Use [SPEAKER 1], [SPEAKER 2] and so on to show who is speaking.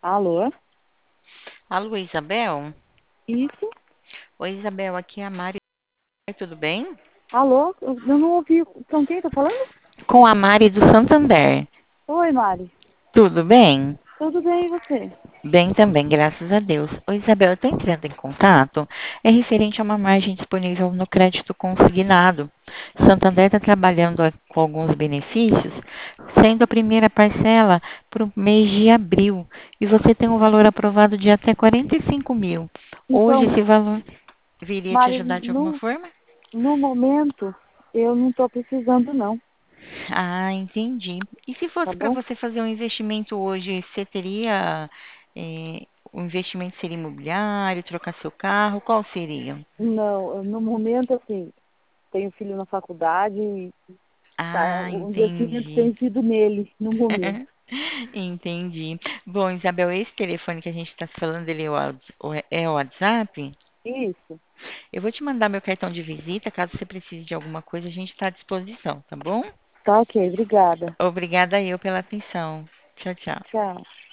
[SPEAKER 1] Alô?
[SPEAKER 2] Alô, Isabel?
[SPEAKER 1] Isso?
[SPEAKER 2] Oi, Isabel, aqui é a Mari. Tudo bem?
[SPEAKER 1] Alô? Eu não ouvi. Com quem tá falando?
[SPEAKER 2] Com a Mari do Santander.
[SPEAKER 1] Oi, Mari.
[SPEAKER 2] Tudo bem?
[SPEAKER 1] Tudo bem e você?
[SPEAKER 2] Bem também, graças a Deus. Oi, Isabel, eu estou entrando em contato. É referente a uma margem disponível no crédito consignado. Santander está trabalhando com alguns benefícios, sendo a primeira parcela para o mês de abril. E você tem um valor aprovado de até 45 mil. Hoje
[SPEAKER 1] Então,
[SPEAKER 2] esse valor viria te
[SPEAKER 1] Mari,
[SPEAKER 2] ajudar de alguma forma?
[SPEAKER 1] no momento, eu não tô precisando, não.
[SPEAKER 2] Ah, entendi. E se
[SPEAKER 1] Tá
[SPEAKER 2] fosse para
[SPEAKER 1] bom?
[SPEAKER 2] você fazer um investimento hoje, você teria, o investimento seria imobiliário, trocar seu carro, qual seria?
[SPEAKER 1] Não, no momento, assim, tenho filho na faculdade e
[SPEAKER 2] Ah,
[SPEAKER 1] o investimento
[SPEAKER 2] entendi.
[SPEAKER 1] tem sido nele, no momento.
[SPEAKER 2] Entendi. Bom, Isabel, esse telefone que a gente está falando, ele é o WhatsApp?
[SPEAKER 1] Isso.
[SPEAKER 2] Eu vou te mandar meu cartão de visita, caso você precise de alguma coisa, a gente está à disposição, tá bom?
[SPEAKER 1] Tá ok, obrigada.
[SPEAKER 2] Obrigada eu pela atenção. Tchau, tchau.
[SPEAKER 1] Tchau.